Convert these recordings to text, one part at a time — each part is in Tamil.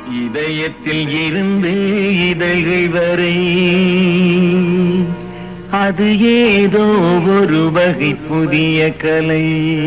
இதயத்தில் இருந்து இதழ்கள் வரை அது ஏதோ ஒரு வகை புதிய கலை.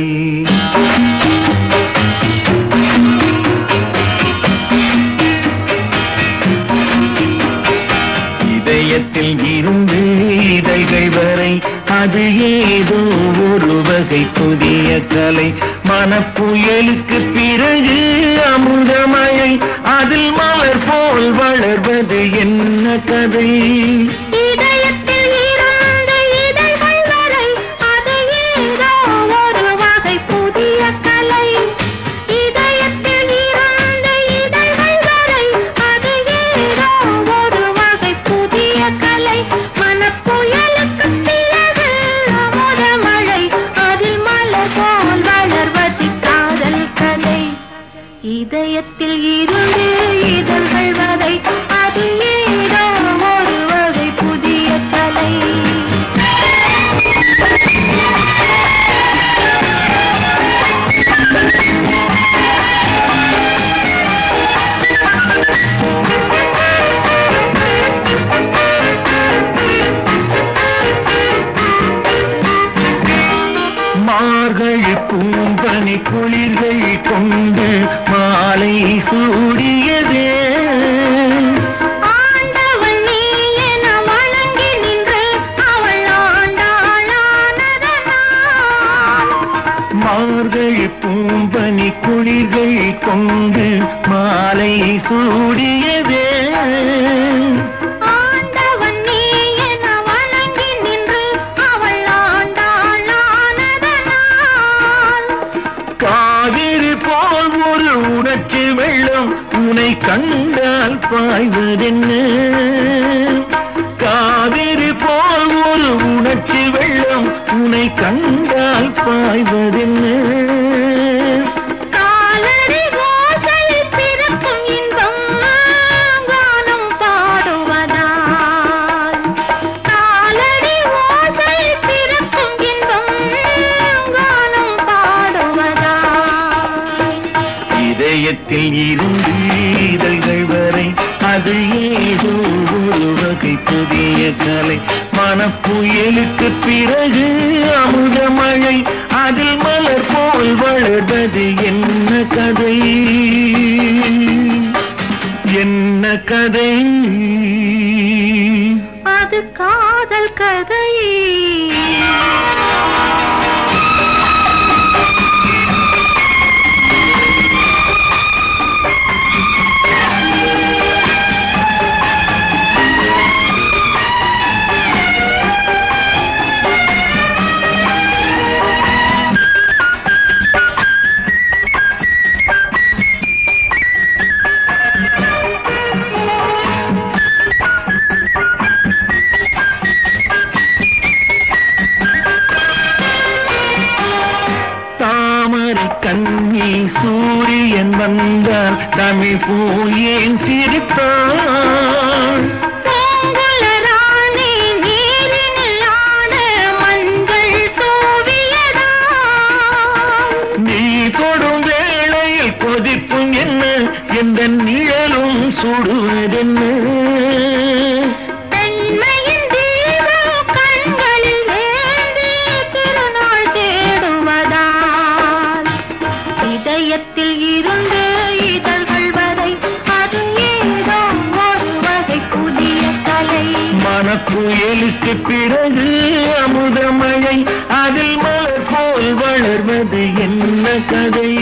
இதயத்தில் இருந்து இதழ்கள் வரை அது ஏதோ ஒரு வகை புதிய கலை. மனப்புயலுக்கு பிறகு அமுதமழை, அதில் மலர் போல் வளர்வது என்ன கதை? இதயத்தில் இருந்து இதழ்கள் வரை அது ஏதோ ஒரு வகை புதிய கலை. இதயத்தில் இருந்து இதழ்கள் வரை அது ஏதோ ஒரு வகை புதிய கலை. மனப்புயலுக்கு பிறகு அமுதமழை, அதில் மலர் போல் வளர்வது காதல் கதை. இதயத்தில் இருந்து இதழ்கள் வரை அது ஏதோ ஒரு வகை புதிய கலை. மார்கழி பூம்பனி குளிர்கள் கொண்டு மாலை சூடியதே. ஆண்டவன் நீ என வணங்கி நின்று அவள் ஆண்டாளானதனால். மார்கழி பூம்பனி குளிர்கள் கொண்டு மாலை சூடியதே. ஆண்டவன் நீ என வணங்கி நின்று அவள் ஆண்டாளானதனால். காவிரி போல் ஒரு உணர்ச்சி வெள்ளம் உனை கண்டால் பாய்வதென்ன? காவிரி போல் ஒரு உணர்ச்சி வெள்ளம் உனை கண்டால் பாய்வதென்ன? காலடி ஓசையில் பிறக்கும் இன்பம் கானம் பாடுவதால். காலடி ஓசையில் பிறக்கும் இன்பம் கானம் பாடுவதால். இதயத்தில் இருந்து இதழ்கள் வரை அது ஏதோ ஒரு வகை புதிய கலை. மனப்புயலுக்கு பிறகு அமுதமழை, அதில் மலர் போல் வளர்வது என்ன கதை? என்ன கதை? அது காதல் கதை. தாமரை கண்ணி சூரியன் வந்தால் தமிழ் பூ ஏன் சிரித்தாள்? பூங்குழலானே நீரினில் ஆட மஞ்சள் தூவியதால். நீ தொடும் வேளையில் கொதிப்பும் என்ன, எந்த நிழலும் சுடுவதென்ன? பெண்மையின் தீபம் கண்களில் வேண்டி திருநாள் தேடுவதால். இதயத்தில் இருந்து இதழ்கள் வரை அது ஏதோ ஒரு வகை புதிய கலை. மனப்புயலுக்கு பிறகு அமுதமழை, அதில் மலர் போல் வளர்வது என்ன கதை?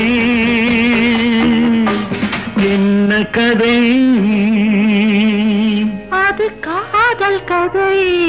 என்ன கதை? அது காதல் கதை.